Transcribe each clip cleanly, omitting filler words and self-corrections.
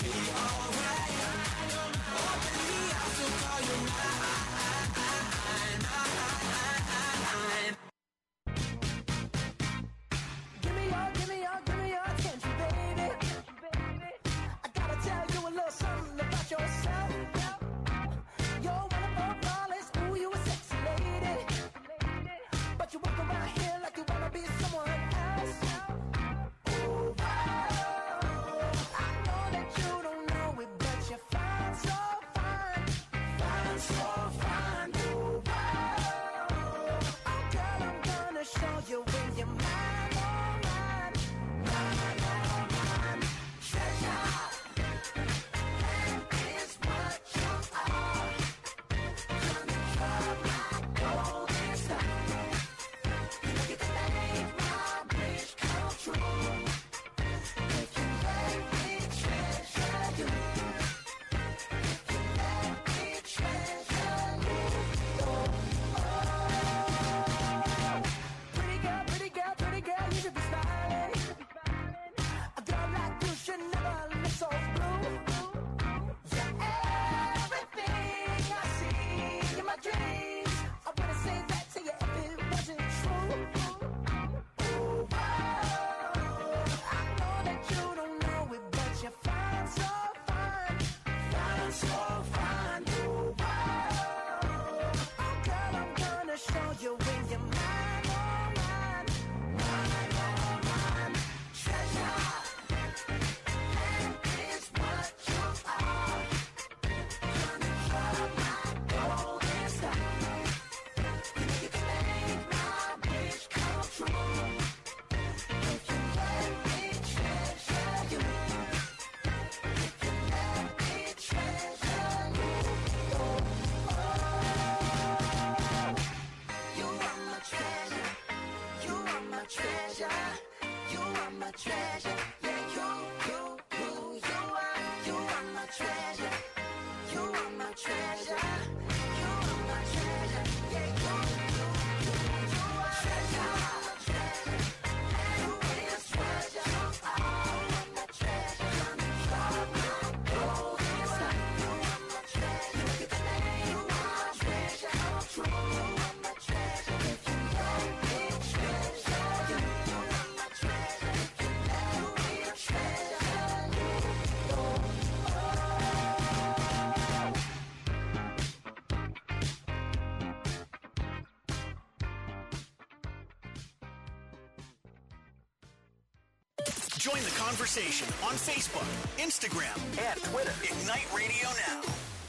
Join the conversation on Facebook, Instagram, and Twitter. Ignite Radio Now.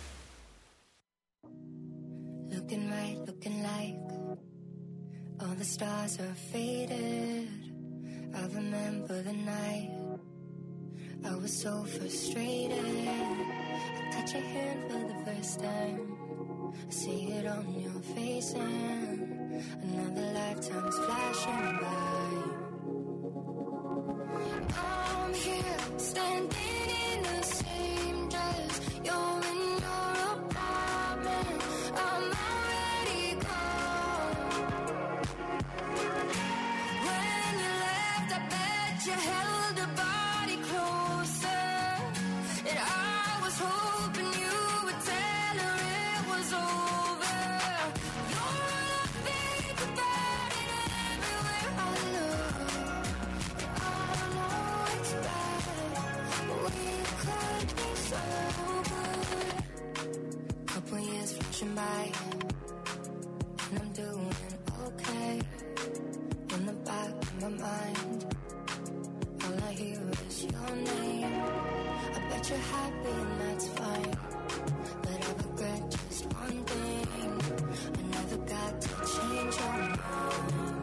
Looking right, looking like all the stars are faded. I remember the night I was so frustrated. I touch your hand for the first time. I see it on your face and another lifetime's flashing by. I'm here, standing in the same dress. You're in your apartment. I'm already gone. When you left, I bet you held your body closer. And I was hoping you would tell her it was over. You're all I think about it everywhere I look. Couple years flashing by, and I'm doing okay. In the back of my mind, all I hear is your name. I bet you're happy and that's fine, but I regret just one thing. I never got to change your mind.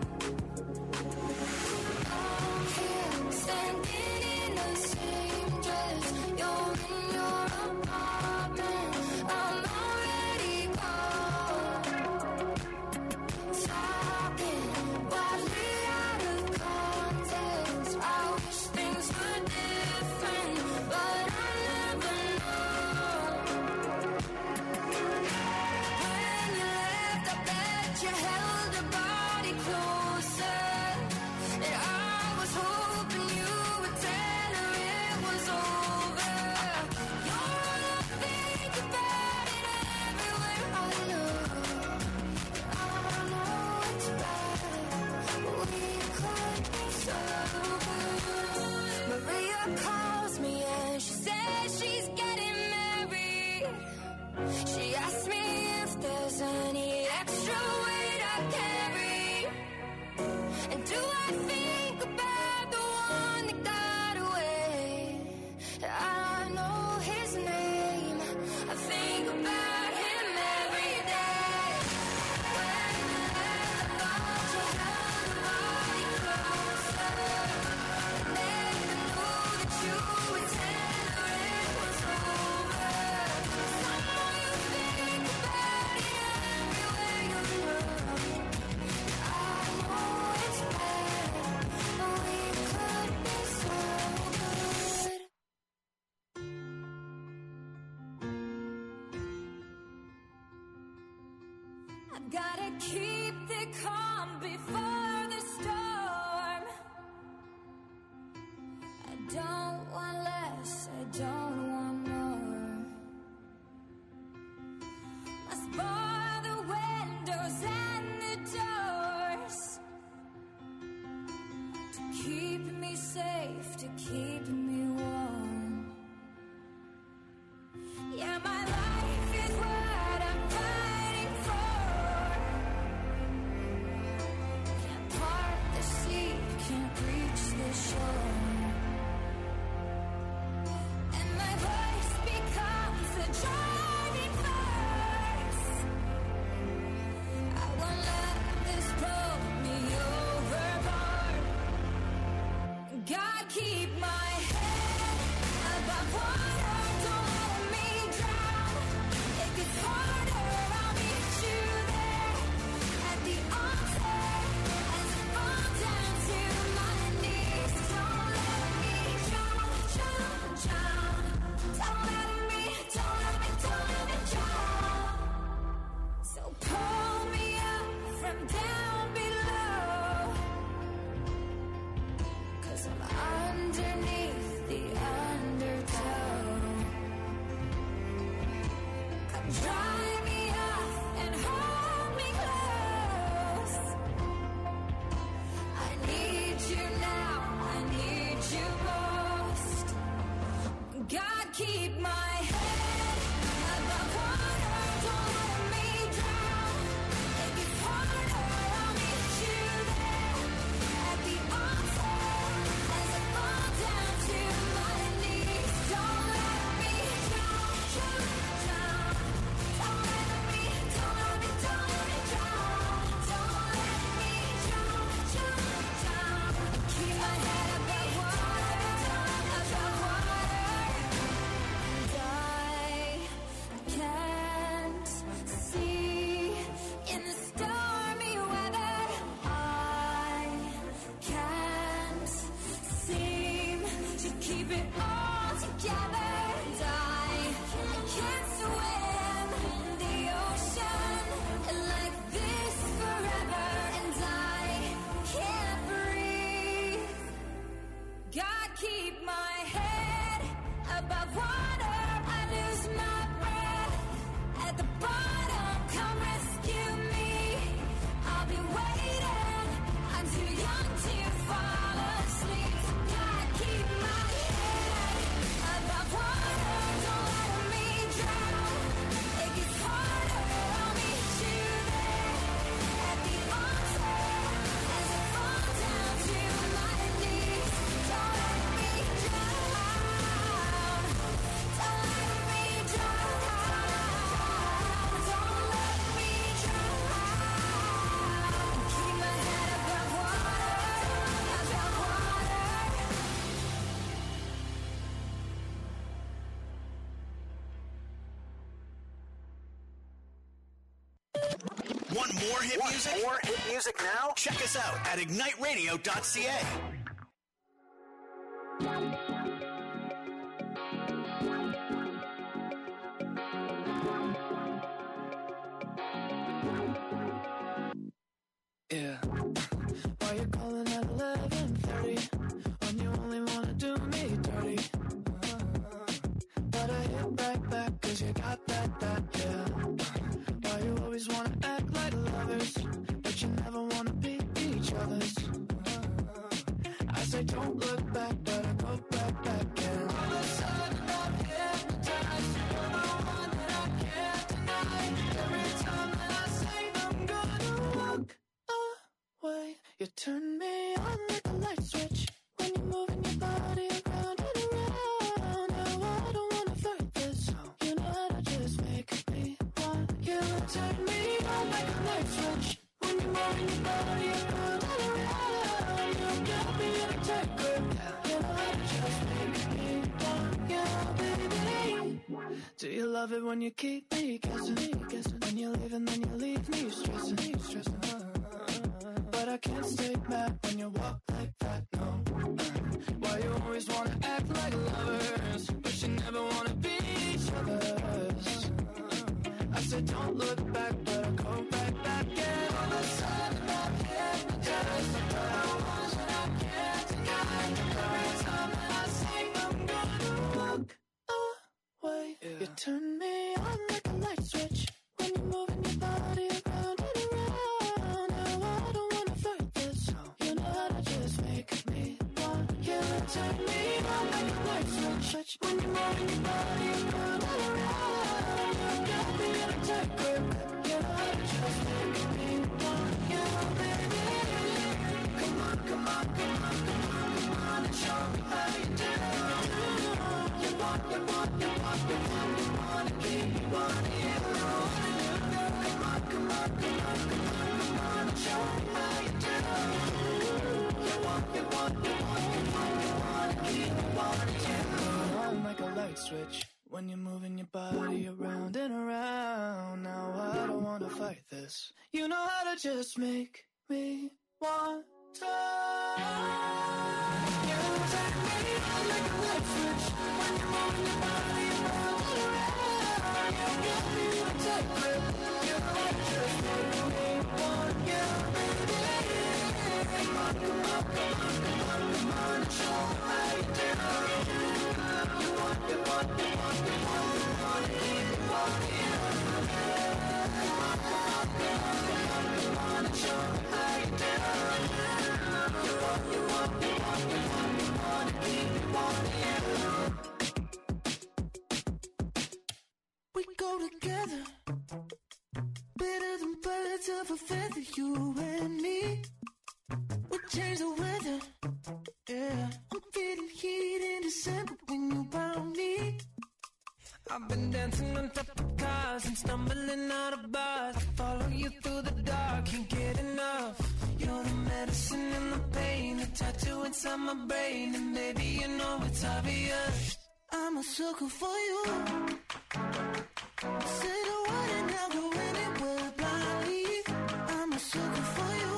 I'm here, standing in the same dress. You're in your apartment. I'm already gone. Talking wildly out of context. I wish things were different, but I never know. mother calls me and she says she's getting married. She asked me if there's any extra weight I carry. And do I think about the one that got away? I know his name. I think about him every day. When I thought you held nobody closer, never knew that you would tell her it was over. Someone you think about it everywhere you look. I know it's bad, but we could be so good. I've gotta keep the calm before the storm. I don't want less, I don't want more. Must bar the windows and the doors to keep me safe, to keep me warm. Yeah, my life is what I'm fighting for. Can't part the sea, can't reach the shore. And my voice becomes the driving force. I won't let this pull me overboard. God, keep my head above water, don't let me drown. It gets harder, I'll meet you there at the altar as I fall down to my knees. Don't let me drown, drown, drown. Don't let me drown. So pull me up from down below, 'cause I'm underneath the undertow. Come dry me off and hold me close. I need you now, I need you most. God, keep my head above water, don't let me drown. It gets harder, I'll meet you there at the altar as I fall down to my knees. Don't let me drown, drown, drown. Don't let me drown. Don't let me drown, drown, drown. Keep my head above water, above water. And I can't see in the stormy weather. I can't seem to keep it all together. And I can't swim in the ocean like this forever. And I can't breathe. God, keep my head above water. I lose my breath at the bottom. Come rescue me. I'll be waiting. I'm too young to fall asleep. God, keep my head above water. Don't let me drown. It gets harder. I'll meet you there at the altar as I fall down to my knees. Don't let me drown. Don't let me drown. Don't let me drown. Keep my head above water, above water. Want more hit music? More hit music now? Check us out at igniteradio.ca. Yeah. Why you calling at 11:30 when you only wanna do me dirty? But I hit right back 'cause you got that, yeah. Why you always wanna act like lovers, but you never wanna be each other's? I say don't look back, but I go right back You turn me on like a light switch. When you're moving your body around and around, you got me in a tight grip. You know how to just make me want you, baby. Do you love it when you keep me guessing? When you leave and then you leave me stressing. But I can't stay mad when you walk like that, no. Why you always wanna act like lovers, but you never wanna be each other's. I said don't look back, but I go right back. And all of a sudden I'm hypnotized. But I want and I can't deny. Every time that I say I'm gonna walk away, you turn me on like a light switch. When you're moving your body around and around. Now I don't wanna fight this. You know how to just make me want you. Turn me on like a light switch. When you're moving your body around and around. You got me in a tight grip. You know how to just make me want you, baby. Come on, come on, come on, come on, come on, and show me how you do. You want, you want, you want, you want, you want to keep me wanting you. Come on, come on, come on, come on, come on, and show me how you do. You want, you want, you want, you want, you want to keep me wanting you. On like a light switch. When you're moving your body around and around. Now I don't wanna fight this. You know how to just make me want to. You take me on like a light switch. When you're moving your body around and around. You got me in a tight grip. You know how to just make me want you, baby. Come on, come on, come on, come on, come on, and show me how you do. You want, you want, you want, you want, you want to keep me wanting you. Come on, come on, come on, come on, come on, and show me how you do. You want, you want, you want, you want, you want to keep me wanting you. We go together, better than birds of a feather, you and me. We change the weather, yeah. I'm feeling heat in December when you found me. I've been dancing on top of cars and stumbling out of bars. I follow you through the dark, can't get enough. You're the medicine and the pain, the tattoo inside my brain. And baby, you know it's obvious, I'm a sucker for you. Say the word and I'll go anywhere blindly. I'm a sucker for you.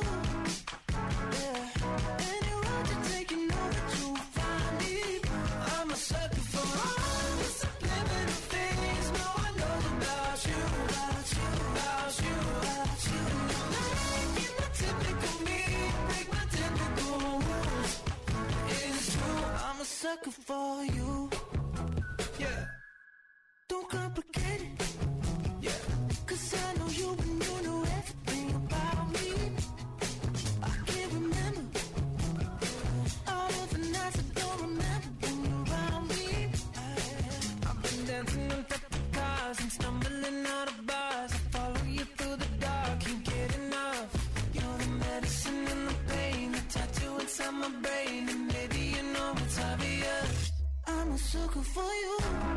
Sucker for you, yeah. Don't complicate it, yeah. 'Cause I know you and you know everything about me. I can't remember all of the nights I don't remember when you're around me. I've been dancing on top of cars and stumbling out of bars. I follow you through the dark, can't get enough. You're the medicine and the pain, the tattoo inside my brain. And maybe you know it's obvious, I'm a sucker for you.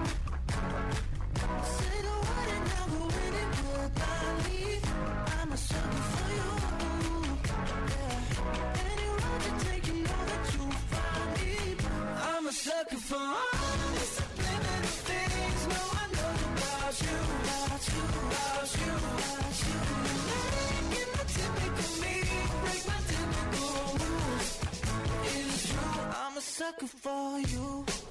Say the word and I'll go anywhere blindly. I'm a sucker for you, yeah. Any road you take, you know that you'll find me. I'm a sucker for all the subliminal things no one knows about you, about you, about you, about you. You're not typical me, break my typical rules. It's true, I'm a sucker for you.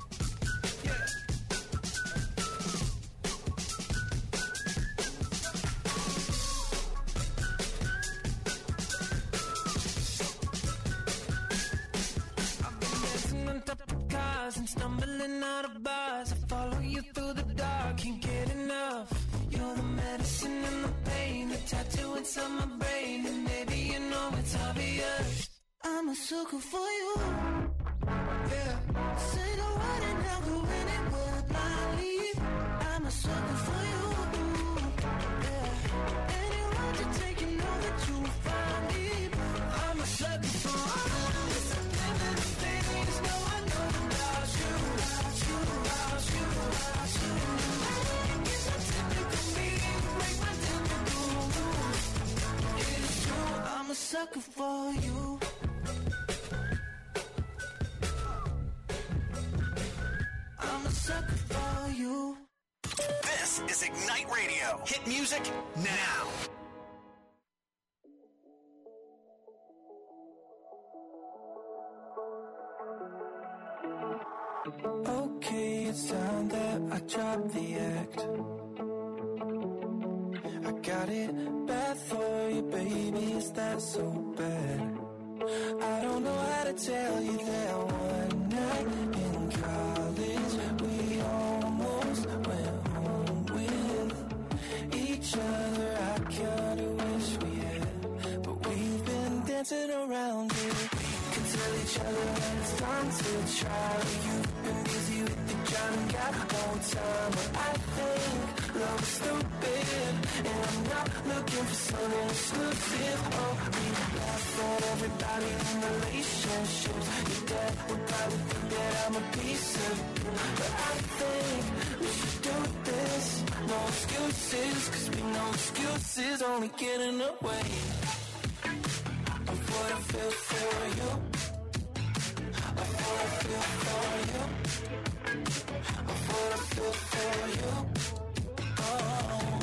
And stumbling out of bars, I follow you through the dark, can't get enough. You're the medicine and the pain, the tattoo inside my brain. And maybe you know it's obvious, I'm a sucker for you, yeah. Say the word and I'll go anywhere blindly. I'm a sucker for you, yeah. Any road you take, you know that you'll find me. I'm a sucker for all the subliminal things no one knows about you, about you, about you, about you. You're not typical me, break my tempo. sucker for you. I'm a sucker for you. This is Ignite Radio. Hit music now. Okay, it's time that I drop the act. I got it bad for you, baby, is that so bad? I don't know how to tell you that one night in college we almost went home with each other. I kinda wish we had, but we've been dancing around it. We can tell each other when it's time to try. You've been busy with the job and got no time, but I think love is stupid, and I'm not looking for something exclusive. Oh, we laugh at everybody in relationships. Your dad would probably think that I'm a piece of you, but I think we should do this. No excuses, cause we know excuses only get in the way of what I feel for you. Of what I feel for you. Of what I feel for you. Oh,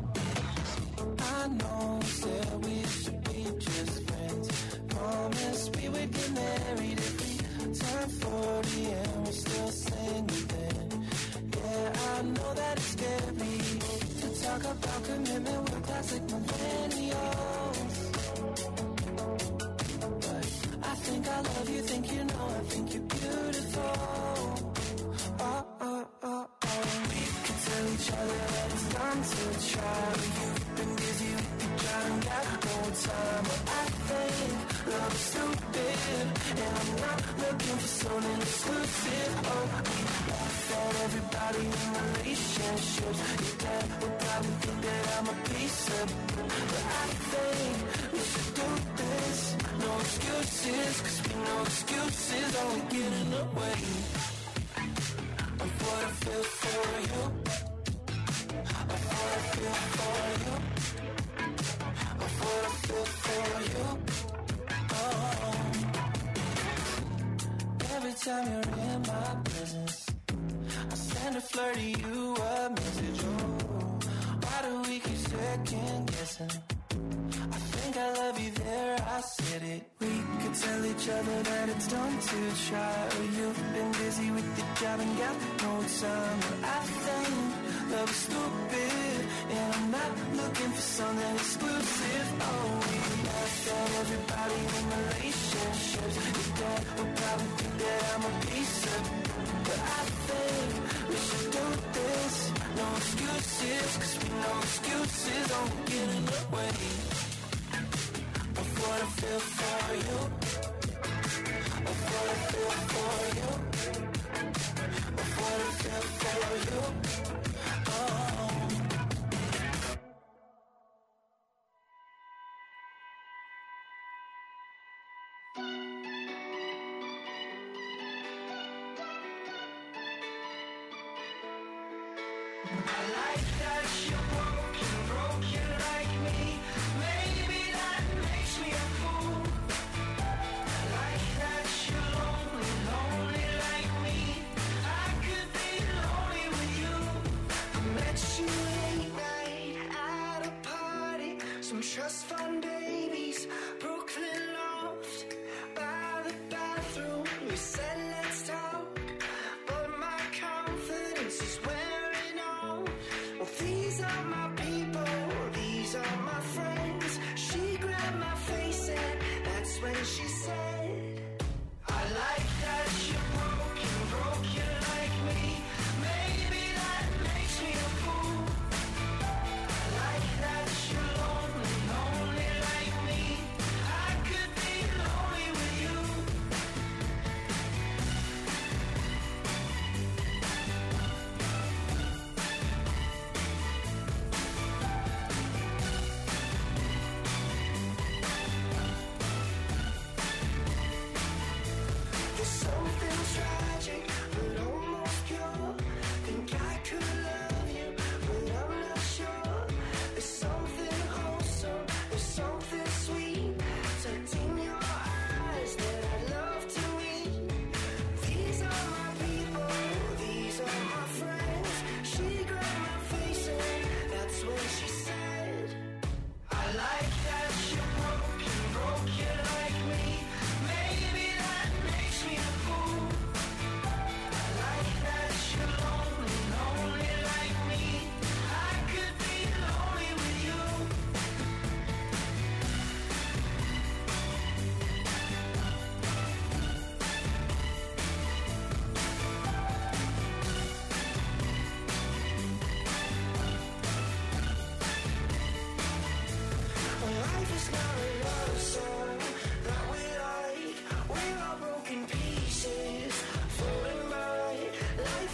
I know we said we should be just friends. Promised we would get married if we turned 40 and we're still single then. Yeah, I know that it's scary to talk about commitment with classic millennials, but I think I love you, think you know, I think you're beautiful. Oh, oh, oh, oh. We can tell each other that it's time to try. You've been busy with the job and got no time, but I think love is stupid, and I'm not looking for something exclusive. Oh, we laugh at everybody in relationships. Your dad would probably think that I'm a piece of you, but I think we should do this. No excuses, cause we know excuses only get in the way of what I feel for you. Of what I feel for you. Of what I feel for you. Oh, every time you're in my presence, I send a flirty you a message. Oh, why do we keep second guessing? I think I love you there, I said it. We could tell each other that it's time to try. Or you've been busy with the job and got no time, but I think love is stupid, and I'm not looking for something exclusive. Oh, we laugh at everybody in relationships. Your dad would probably think that I'm a piece of you, but I think we should do this. No excuses, cause we know excuses don't get in the way of what I feel for you. Of what I feel for you. Of what I feel for you. Oh. I like that you're broken like me. Maybe that makes me a fool. I like that you're lonely like me. I could be lonely with you. I met you late night at a party. Some trust fund babies, Brooklyn loft, by the bathroom. We said let's talk, but my confidence is wearing off. Well, these are my people, these are my friends. She grabbed my face and that's when she said, I like that you're broken like me. Maybe that makes me a fool. I like that you're lonely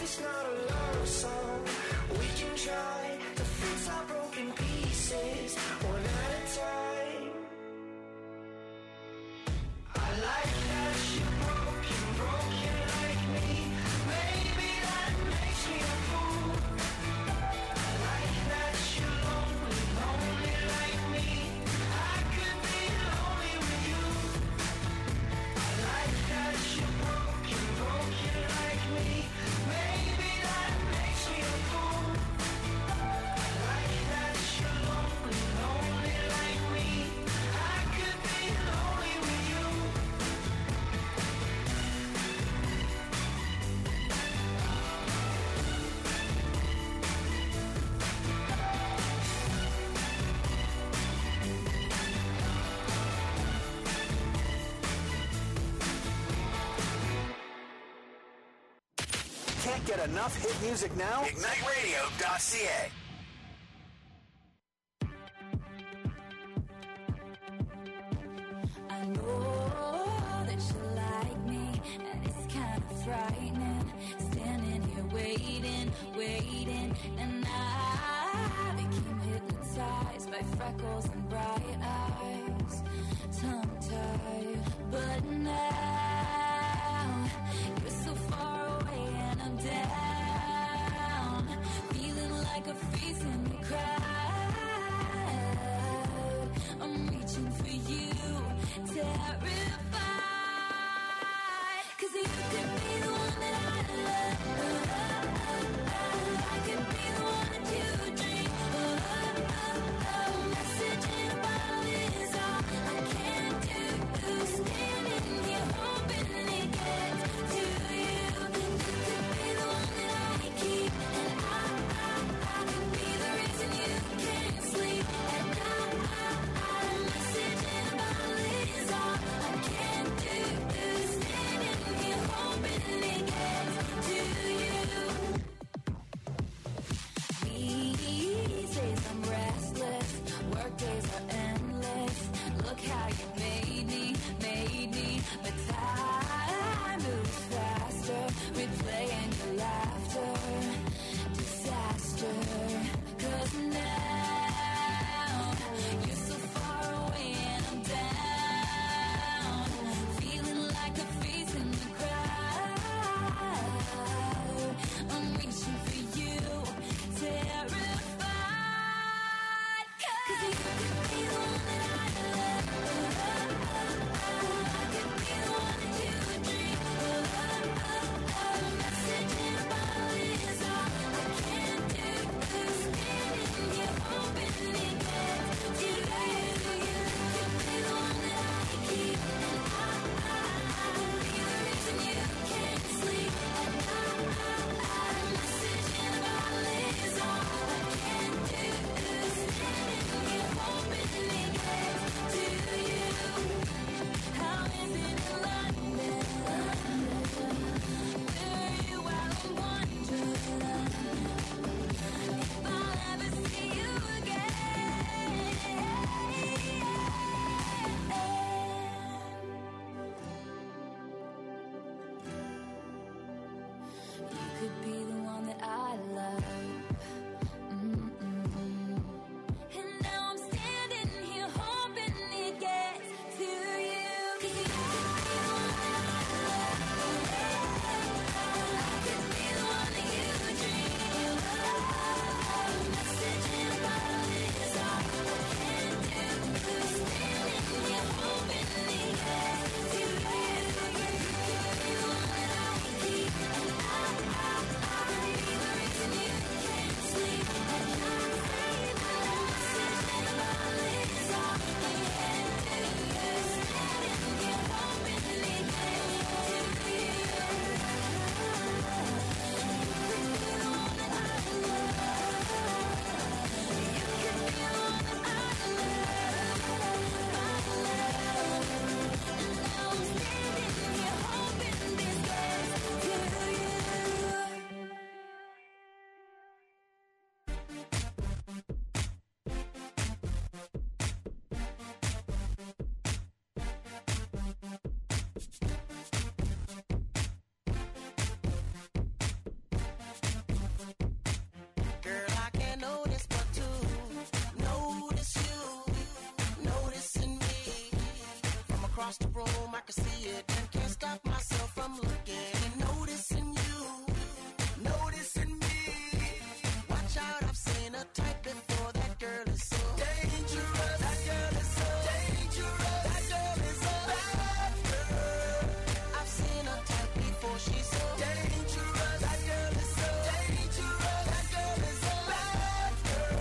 It's not a love song. We can try to fix our broken pieces one at a time. I like that you're broken like me. Maybe that makes me a fool. I like that you're lonely like me. I could be lonely with you. I like that you're broken like me. Maybe that makes me a fool. I like that you're lonely like me. I could be lonely with you. Can't get enough hit music now? IgniteRadio.ca. I know that you like me, and it's kind of frightening. Standing here waiting, and I became hypnotized by freckles and bright eyes, tongue-tied. But now you're so far away, and I'm down, feeling like a face in the crowd. I'm reaching for you, terrified, 'cause you could be the one that I love. I could be the one that you dream. Message in a bottle is all I can do. Standing here hoping across the room, I can see it and can't stop myself from looking and noticing you, noticing me. Watch out, I've seen a type before. That girl is so dangerous. That girl is so dangerous. That girl is a bad girl. I've seen a type before. She's so dangerous. That girl is so dangerous. That girl is a bad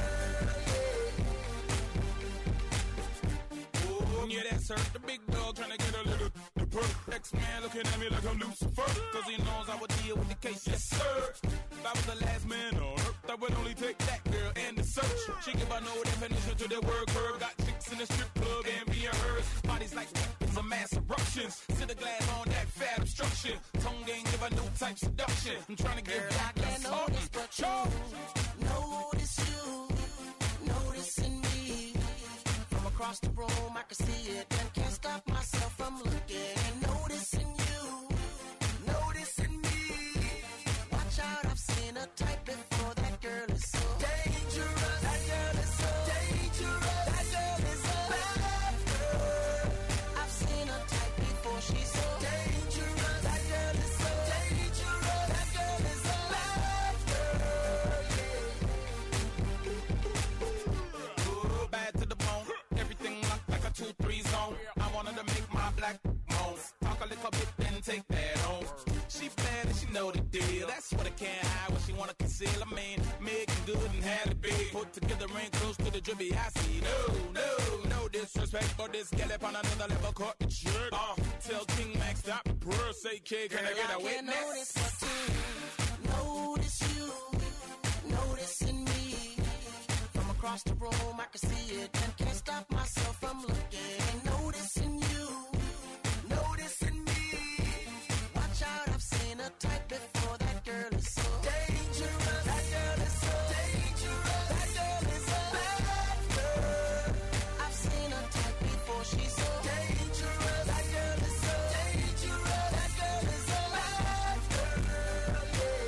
girl. Oh, yeah, that's her. The big dog trying to get a little perk. X-Man looking at me like I'm Lucifer. Cause he knows I would deal with the case, yes sir. If I was the last man on earth, I would only take that girl and the search. She give her no definition to the word curve. Got chicks in the strip club and being hers. Bodies like weapons of mass eruptions. Sit the glass on that fat obstruction. Tongue game give a new type seduction. I'm trying to get Girl, I can't notice but you. Notice you, noticing me. From across the room, I can see it and can't stop myself from looking and noticing you, noticing me. Watch out, I've seen a type before. That girl is so dangerous. That girl is so dangerous. That girl is a bad girl. I've seen a type before. She's so dangerous. That girl is so dangerous. That girl is a bad girl. oh, bad to the bone. Everything locked like a 2-3 zone. I wanted to make my black moan. Talk a little bit, then take that home. She bad and she know the deal. That's what I can't hide, what she wanna conceal. I mean, making good and had it big. Put together ain't close to the drippy I see. No disrespect, but this gal up on another level caught the jerk. Tell King Max stop the prayer, say kid, can I get a witness? Notice but you, notice you, noticing me. From across the room, I can see it and can't stop myself from looking and noticing you, noticing me. Watch out, I've seen a type before. That girl is so dangerous. That girl is so dangerous. That girl is a bad girl. I've seen a type before. She's so dangerous. That girl is so dangerous. That girl is a bad girl.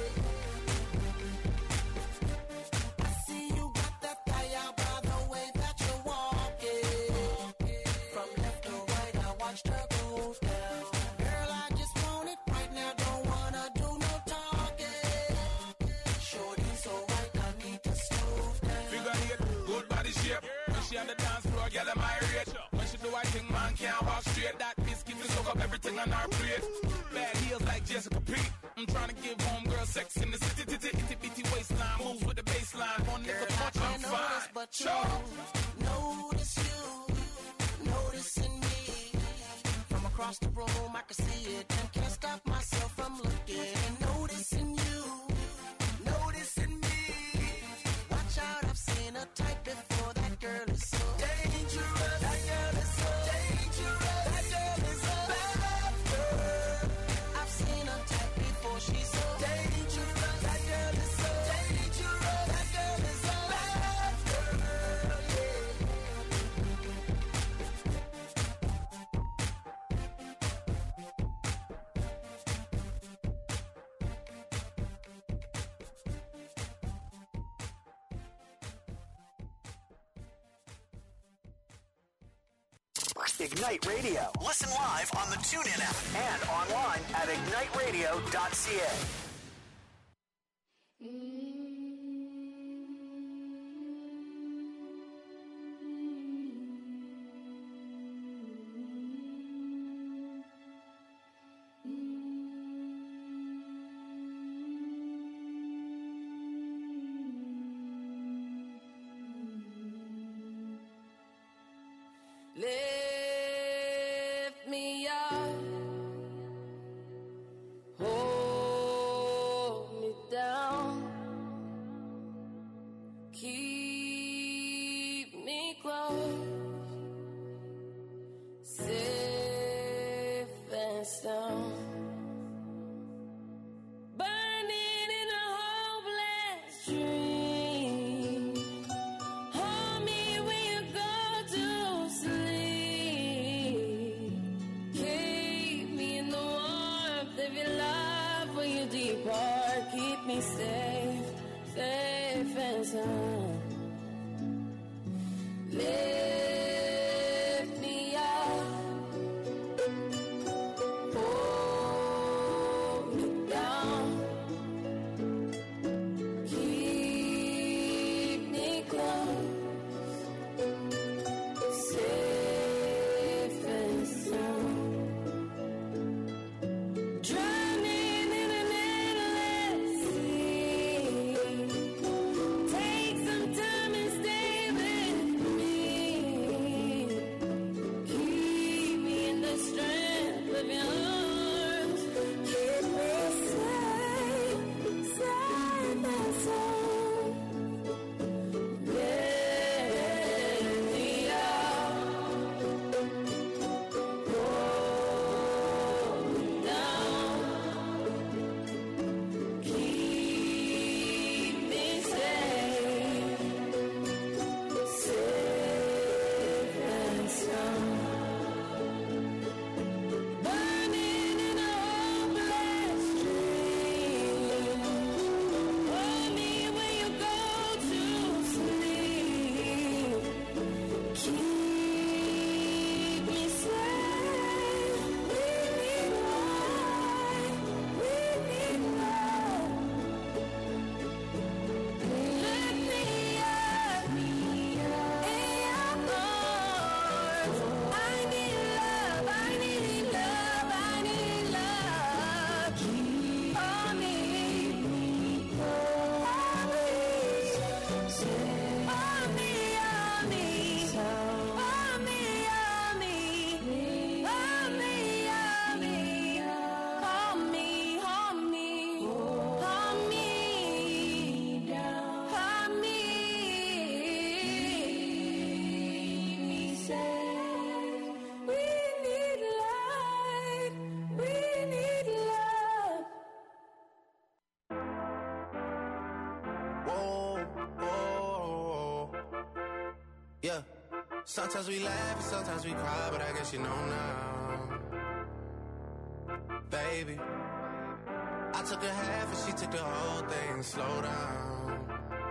Yeah. I see you got that fire by the way that you're walking. From left to right, I watched her go down. Girl, I just want it right now. Don't wanna do no talking. Shorty so right, I need to slow down. Figure eight, good body shape. When she on the dance floor, girl, am I rate. When she do I think man can't walk straight. That biscuit to soak up everything on our plate. Bad heels like Jessica Pete. I'm trying to give homegirl sex in the city. Itty bitty waistline moves with the baseline. One Girl, nigga I punch, I'm can't notice fine. but you, notice you, noticing me. From across the room, I can see it and can't stop myself from looking and noticing you, noticing me. Watch out, I've seen a type before. That girl is so dangerous. That girl is so dangerous. That girl is a bad girl. I've seen a type before. She's so dangerous. That girl is so dangerous. That girl is a bad girl. Ignite Radio. Listen live on the TuneIn app and online at igniteradio.ca. Lift me up, hold me down, keep me close, safe and sound. Burning in a hopeless dream. Hold me when you go to sleep. Keep me in the warmth of your love when you depart. Keep me safe, safe and sound. Lift me up, Sometimes we laugh and sometimes we cry, but I guess you know now. Baby, I took a half and she took the whole thing. Slow down.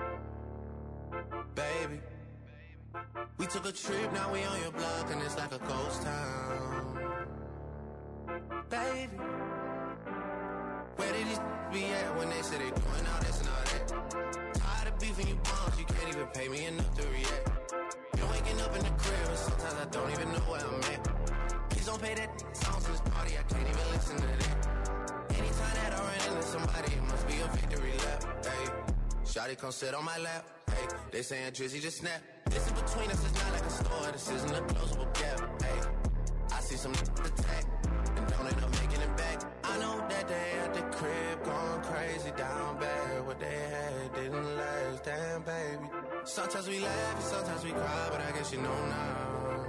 Baby, we took a trip, now we on your block and it's like a ghost town. Baby, where did these be at when they say they doing all this and all that? Tired of beefing you bums, you can't even pay me enough to react. Been waking up in the crib and sometimes I don't even know where I'm at. Please don't pay that songs in this party, I can't even listen to that. Anytime that I run into somebody, it must be a victory lap. Hey, shawty come sit on my lap. Hey, they saying Drizzy just snap. This in between us is not like a store, this isn't a closable gap. Hey, I see some attack and don't end up making it back. I know that they at the crib going crazy down bad. What they had didn't last, damn baby. Sometimes we laugh and sometimes we cry, but I guess you know now.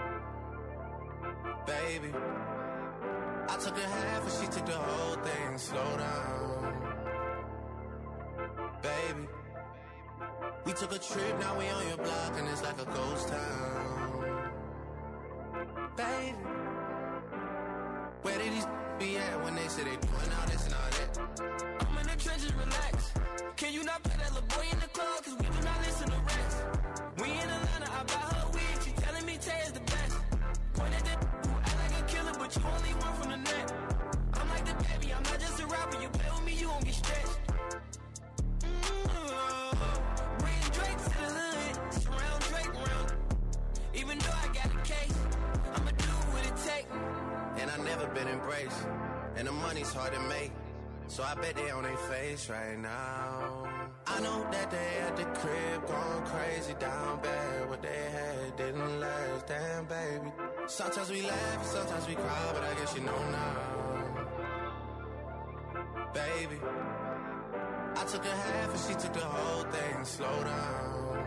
Baby, I took a half and she took the whole thing. Slow down. Baby, we took a trip, now we on your block and it's like a ghost town. Baby, where did these be at when they say they doing all this and all that? I'm in the trenches, relax. Can you not put that little boy in the club? Cause we do not listen to rats. We in Atlanta, I buy her weed. She telling me Tay is the best. Point at that who act like a killer, but you only one from the net. I'm like the baby, I'm not just a rapper. You play with me, you gon' get stretched. Bring Drake to the hood, surround Drake round. Even though I got a case, I'ma do what it take. And I never been embraced, and the money's hard to make, so I bet they on their face right now. I know that they at the crib going crazy down bad. What they had didn't last, damn baby. Sometimes we laugh and sometimes we cry, but I guess you know now. Baby, I took a half and she took the whole thing. Slow down.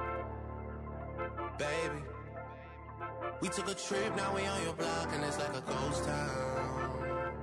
Baby, we took a trip, now we on your block and it's like a ghost town.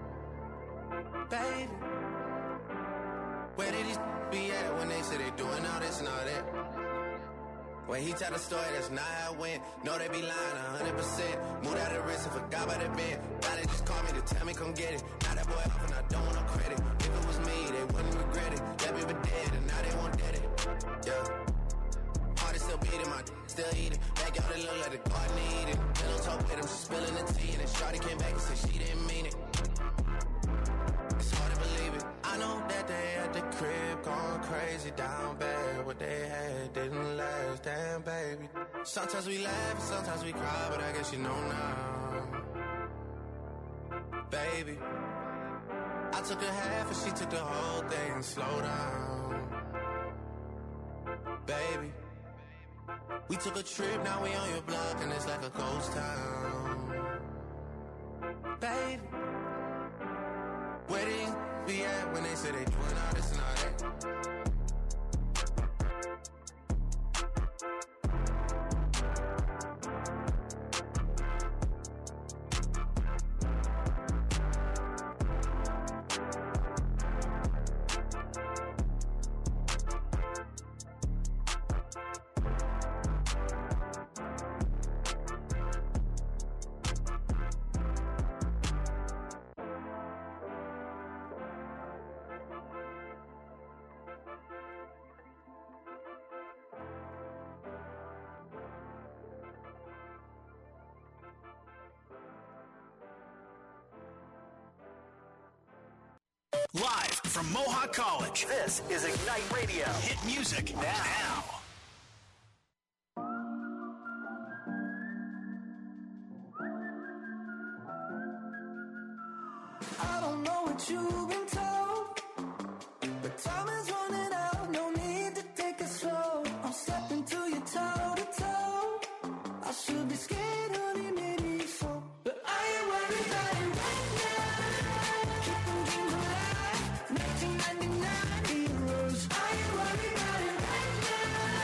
Baby, where did these be at when they say they doing all this and all that? When he tell the story, that's not how it went. No, they be lying 100%. Moved out of the wrist and forgot about the bed. Now they just call me to tell me come get it. Now that boy off and I don't want no credit. If it was me, they wouldn't regret it. Left me for dead and now they won't dead it. Yeah. Heart is still beating, my still eating. Backyard it look like the garden eating. Pillow talk with him, she spilling the tea. And then shawty came back and said she didn't mean it. It's hard to believe it. I know that they at the crib going crazy down bad. What they had didn't last, damn baby. Sometimes we laugh and sometimes we cry, but I guess you know now. Baby, I took a half and she took the whole thing. Slow down. Baby, we took a trip, now we on your block and it's like a ghost town. Baby, where did you be at when they say they doing all this and all that? Live from Mohawk College, this is Ignite Radio. Hit music now. I don't know what you've been told, but time is running out, no need to take it slow. I'm stepping to you toe to toe. I should be scared, honey, maybe so, but I ain't worried about it right now. Keep on dreaming alive, 1999 heroes. I ain't worried about it right now.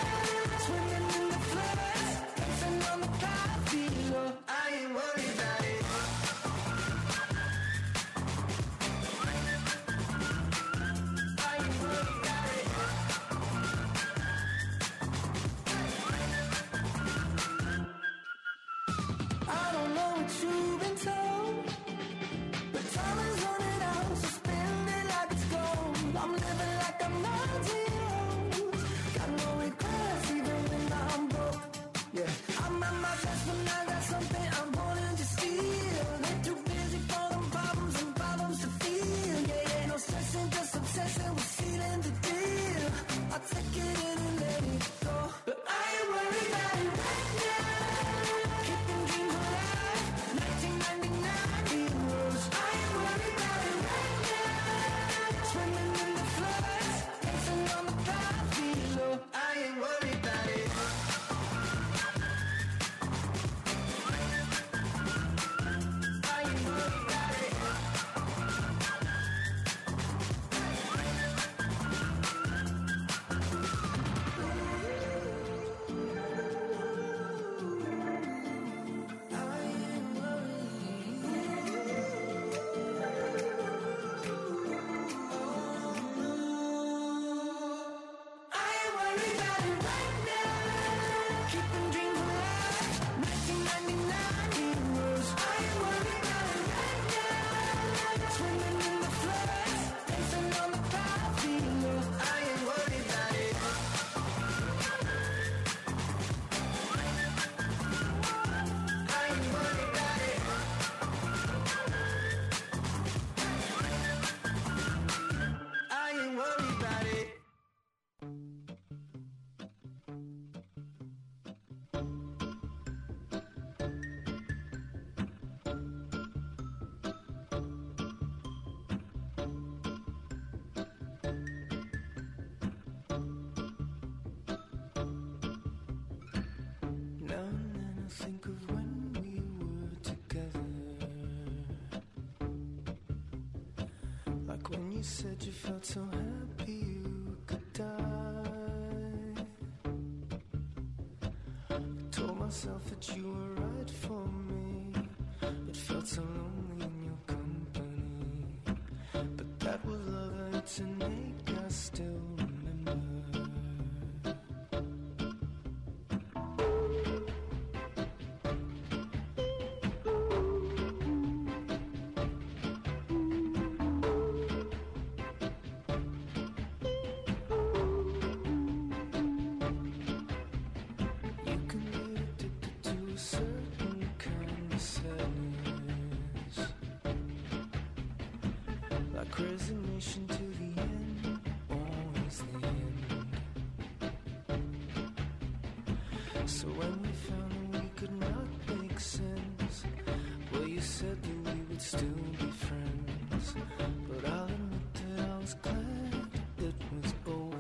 said you felt so happy you could die. I told myself that you were right for me, but felt so lonely in your company. But that was love and it's innate, I still remember. Resignation to the end, always the end. So when we found that we could not make sense, well, you said that we would still be friends. But I'll admit that I was glad it was over.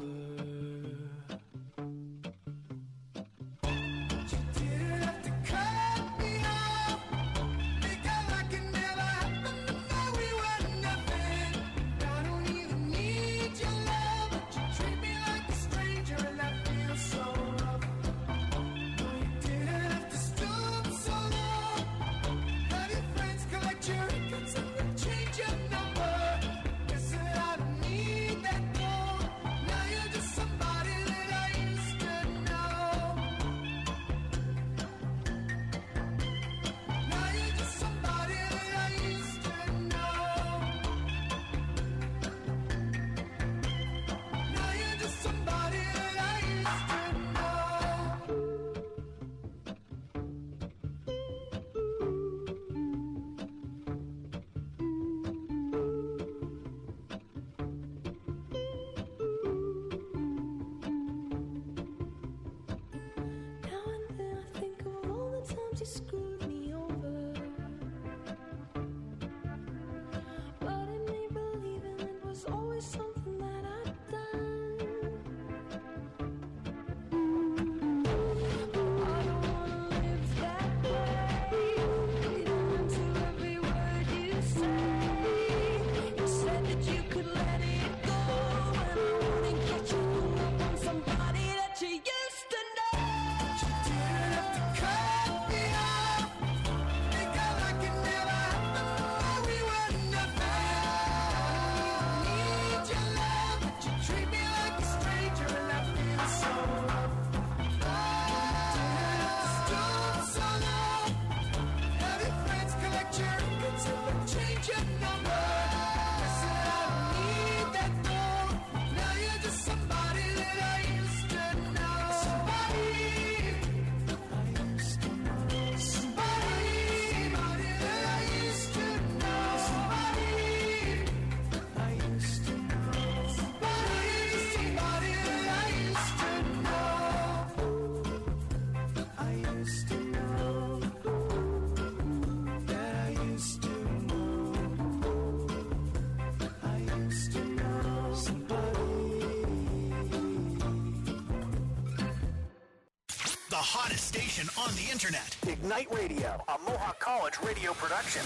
Hottest station on the internet. Ignite Radio, a Mohawk College radio production.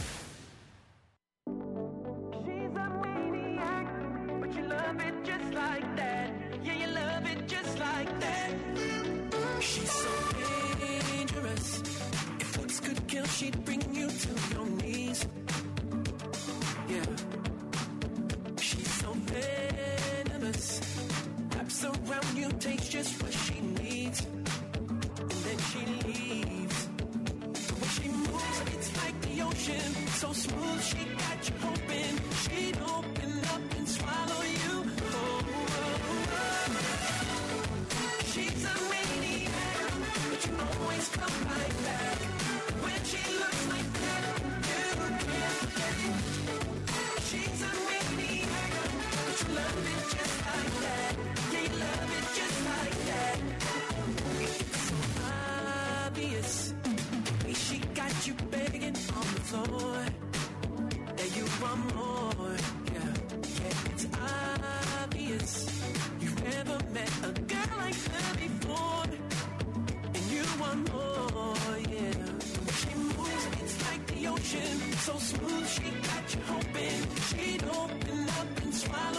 She's a maniac, but you love it just like that. Yeah, you love it just like that. She's so dangerous. If looks could kill, she'd bring you to your knees. Yeah. She's so venomous. Wraps around you, takes just what she needs. Then she leaves. When she moves, it's like the ocean. So smooth, she got you hoping she'd open up and swallow you. Oh, oh, oh. She's a maniac, but you always come right back. When she looks like that, you can't forget. She's a maniac, but you love it just like that. Yeah, you love it just like that. She got you begging on the floor that you want more. Yeah, yeah, it's obvious you've never met a girl like her before, and you want more. Yeah, when she moves, it's like the ocean, so smooth. She got you hoping she'd open up and swallow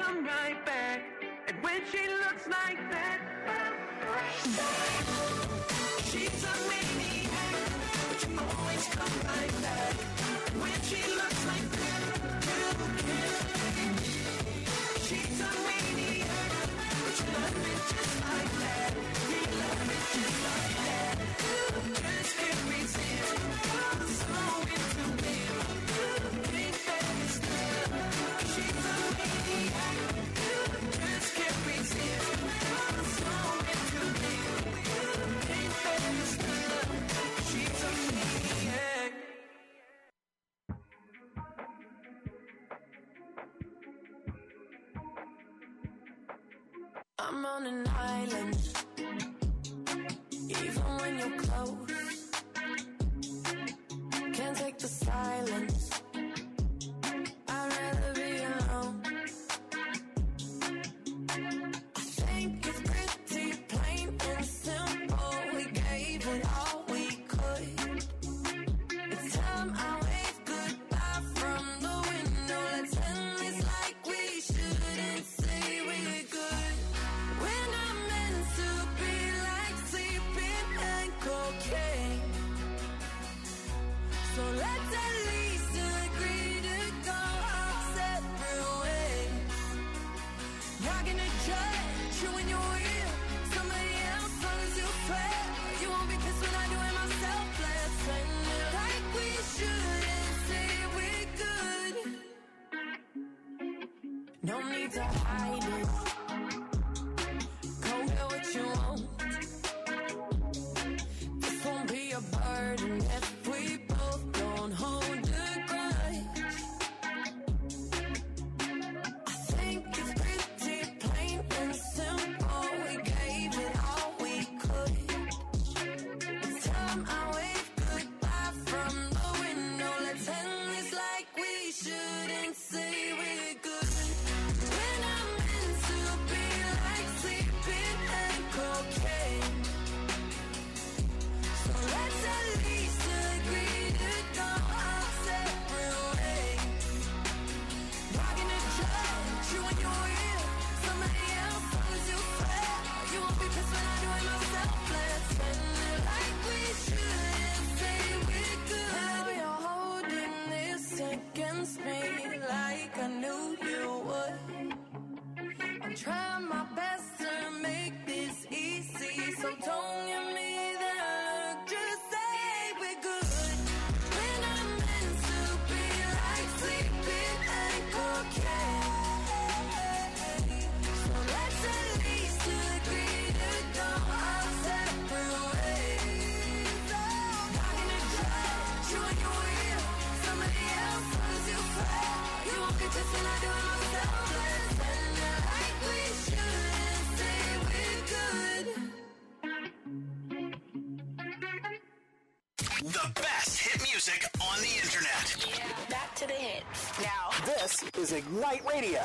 come right back. And when she looks like that, she's a maniac, but you always come right back. And when she looks like that, you can't. She's a maniac, but you love me just like that. You love me just like that. You just can't resist. You're so into me. You think that it's love. She's a maniac. You just can't resist. You're so into me. You think that it's love. She's a maniac. I'm on an island, even when you're close. Can't take the silence. I'd rather be alone. I think it's pretty plain and simple. We gave it all we could. It's time I wave goodbye from the window. Let's end this like we shouldn't say we're good. We're not meant to be like sleeping and cocaine. So let's at least agree to go our separate ways. Not gonna judge you when you're real. Somebody else, long as you swear. You won't be pissed when I do it myself. Let's end it like we should and say we're good. No need to hide it. Go get what you want. This won't be a burden if we both don't hold a grudge. I think it's pretty plain and simple. We gave it all we could. It's time I wave goodbye from the window. Let's end this like we shouldn't say we're good. We're not meant to be like sleeping and cocaine. So let's at least agree to go our separate ways. Not gonna judge you when you're real. Somebody else, long as you swear. You won't be pissed when I do it myself. Let's end it like we should and say we're good. Now you're holding this against me like I knew you would. I'm trying my best to make this easy, so don't give me that look. Just say we're good. We're not meant to be like sleeping and cocaine. So let's at least agree to go our separate ways. Not gonna judge you when you're real. Somebody else, long as you swear. You won't be pissed when I do it myself. Let's end it like we should and say we're good. The best hit music on the internet. Back to the hits. Now, This is Ignite Radio.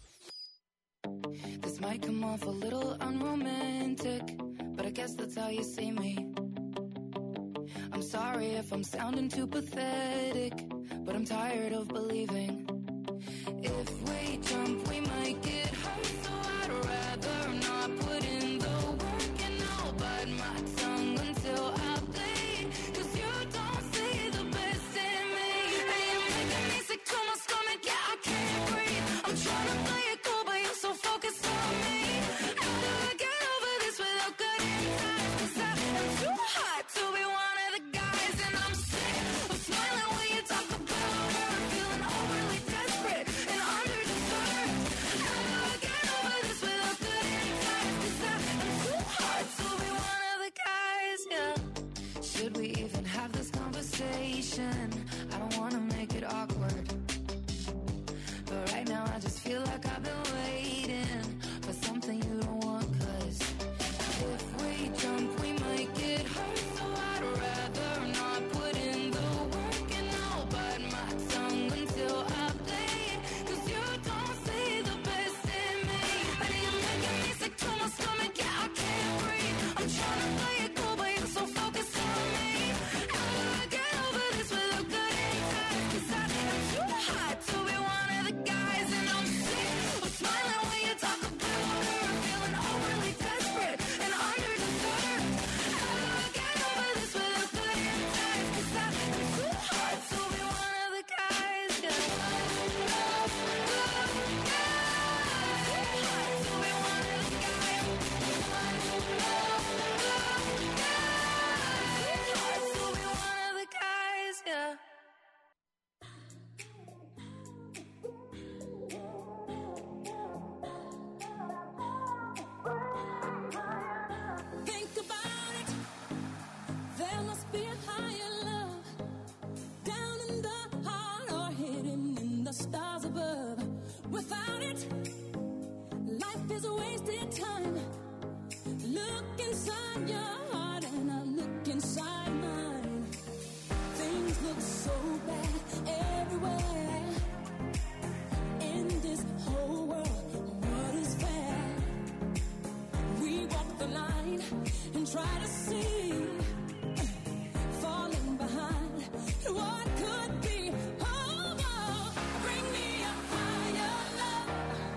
This might come off a little unromantic, but I guess that's how you see me. I'm sorry if I'm sounding too pathetic, but I'm tired of believing. If we jump, we might get hurt, so I'd rather not put in the work, and I'll bite my tongue until I bleed. 'Cause you don't see the best in me, and you're making me sick to my stomach. Yeah, I can't breathe. I'm trying to play it cool, but you're so focused on me. How do I get over this without getting tired? 'Cause I am too hot to be one of the guys, and I'm sick of smiling when you talk about her. Feeling overly desperate and underdeserved. How do I get over this without getting tired? 'Cause I am too hot to be one of the guys, yeah. Should we even have this conversation? I don't wanna make it awkward, but right now I just feel like I've been waiting for something you don't want. 'Cause if we jump, we might get hurt, so I'd rather not put in the work, and I'll bite my tongue until I bleed. 'Cause you don't see the best in me, and you're making me sick to my stomach. Yeah, I can't breathe. I'm trying to play it cool, but you're so focused on me. How do I get over this without getting tired? 'Cause I am too hot to be one of the guys, and I'm sick of smiling think about it, there must be a higher love down in the heart or hidden in the stars above. Without it, life is a wasted time. Look inside your heart and I look inside mine. Things look so bad everywhere in this whole world. What is fair? We walk the line and try to see, falling behind what could be. Oh, bring me a higher love.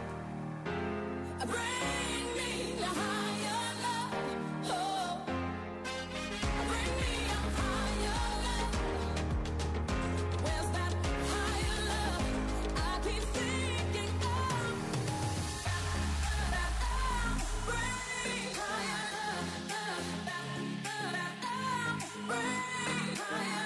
Bring me a higher love. Oh, bring me a higher love. Where's that higher love I keep thinking of? Bring higher love. Bring higher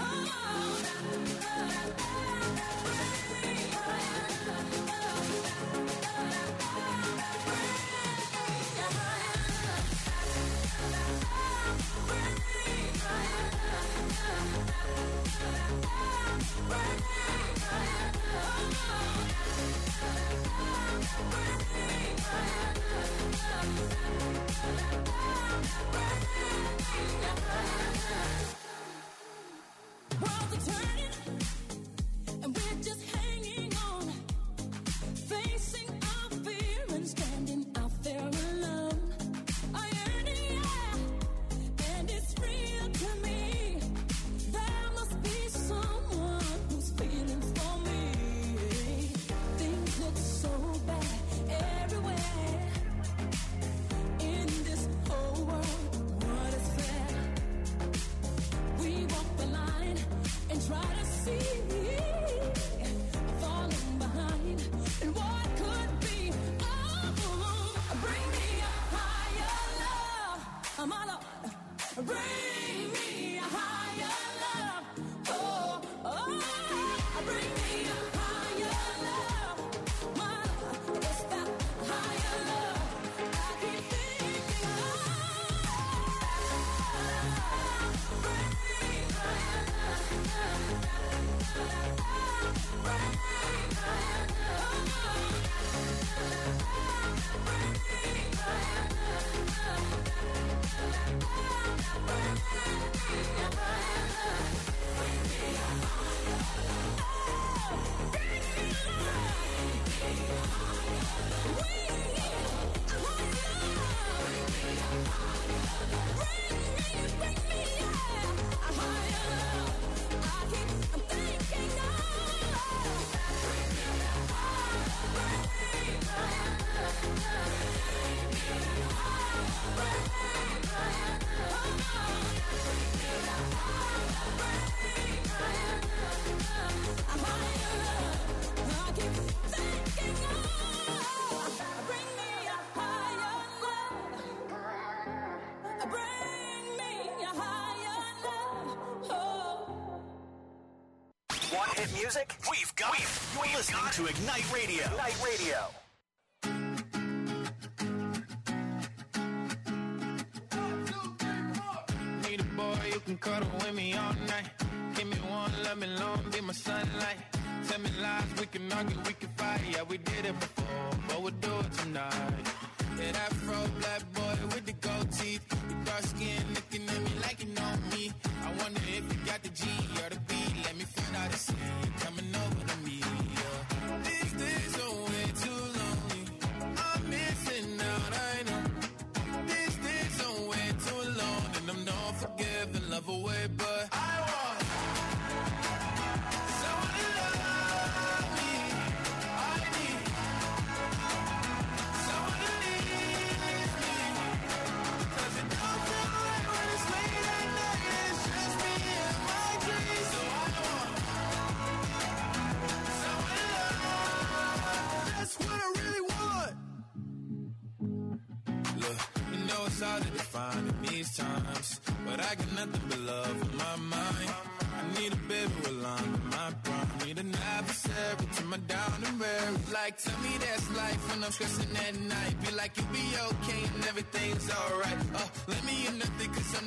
Worlds are turning, and we're just hanging on, facing our fear and standing out there alone. I yearn, yeah, and it's real to me. There must be someone who's feeling for me. Things look so bad everywhere in this whole world. What is fair? We walk the line and try to see, falling behind and what could be. Oh, bring me a higher love, my Lord. Bring me a higher love. Oh, bring me a higher love, my Lord. It's that higher love I keep thinking of. Bring higher love. Want hit music? We've got it. You're listening to Ignite Radio. Ignite Radio. Need a boy you can cuddle with me all night. Give me one, love me long, be my sunlight. Tell me lies, we can argue, we can fight. Yeah, we did it before, but we'll do it tonight. Yeah, that fro black boy with the gold teeth. Your dark skin looking at me like you know me. I wonder if you got the G or the B. Let me find out and see you coming over to me. Yeah. These days are way too lonely. I'm missing out, I know. These days are way too long, and I'm not forgiving, love away, but I want someone to love me. I need someone to leave me, 'cause it don't feel right when it's late at night. It's just me and my dreams, so I want someone to love. That's what I really want. Look, you know it's hard to define in these times, but I got nothing but love in my mind. I need a baby while I'm in my prime. Need an adversary to my down and weary. Like, tell me that's life when I'm stressing at night. Be like, you'll be okay and everything's alright. Let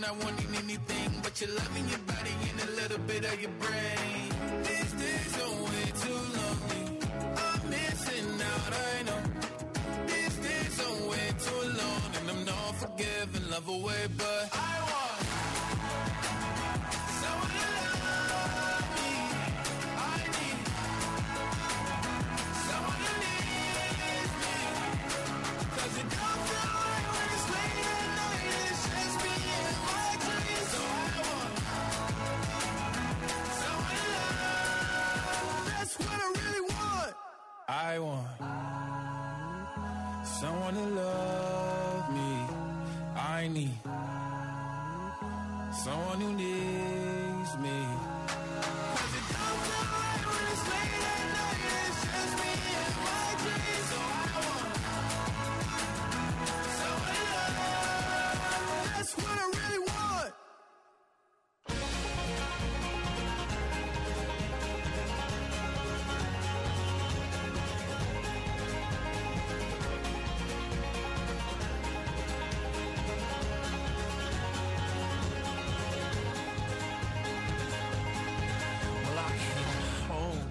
I want anything but your love and your body and a little bit of your brain. These days are way too lonely. I'm missing out, I know. These days are way too long, and I'm not forgiving love away, but I want someone to love me. I need someone who needs me, 'cause it don't feel right when it's late at night and it's just me and my dreams. So I want someone to love. That's what I really want. I want someone to love me. I need someone who needs me. 'Cause it don't feel right when it's late at night and it's just me and my dreams. So I want someone to love. That's what I really want. Well, I came home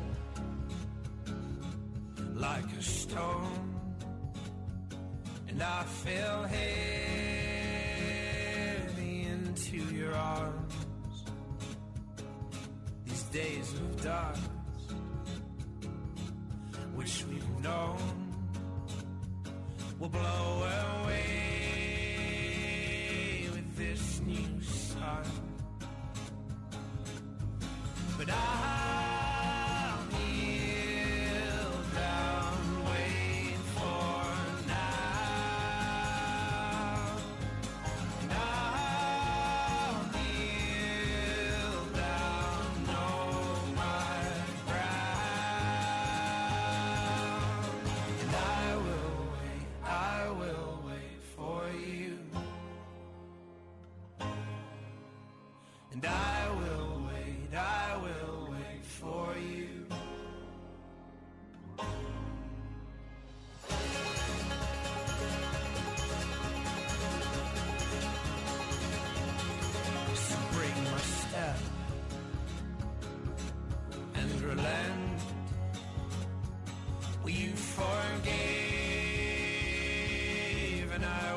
like a stone, and I fell heavy into your arms. These days of dark, which we've known, will blow away with this new sun. But I'll kneel down, wait for now. And I'll kneel down, know my ground. And I will wait for you. And I